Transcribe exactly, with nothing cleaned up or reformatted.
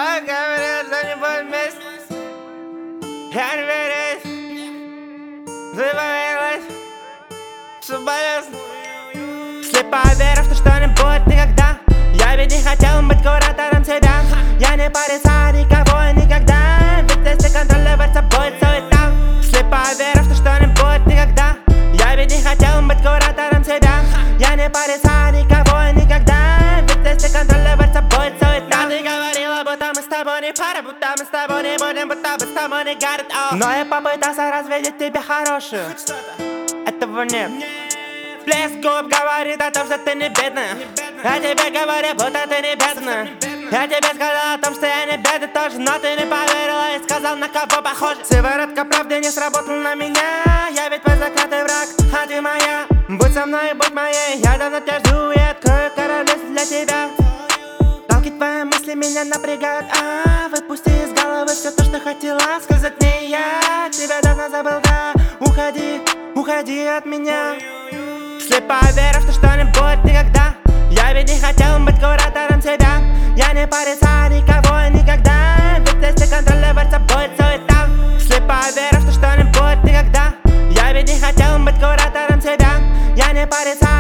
Все говорят, что не будем вместе. Я не верю. Ты поверилась, что болезнь. Слепая вера в то, что не будет никогда. Я ведь не хотел быть куратором себя. Я не порицаю никого и никогда. Ведь если контролироваться будет суета. Слепая вера в то, что не будет никогда. Я ведь не хотел быть куратором себя. Я не порицаю никого и никогда. Ведь если контролироваться будет суета. Ты говорила, будто мы с тобой не пара, будто мы с тобой не будем, будто бы с тобой не горит. Но я попытался развидеть тебя хорошую. Этого нет. Блеск губ говорит о том, что ты не бедная. Я тебе говорю, будто ты не бедная. Я тебе сказал о том, что я не бедный тоже, но ты не поверила и сказал, на кого похож. Сыворотка правды не сработала на меня. Я ведь твой закрытый враг, а ты моя. Будь со мной и будь моей. Я давно тебя жду и открою королевство для тебя. Толки твои мысли меня напрягают, а выпусти из головы все то, что хотела сказать мне. Я тебя давно забыл, да. Уходи, уходи от меня. Слепая вера в то, что не будет никогда. Я ведь не хотел быть куратором себя. Я не порицаю никого и никогда. Ведь если контролироваться будет суета. Слепая вера в то, что не будет никогда. Я ведь не хотел быть куратором себя. Я не порицаю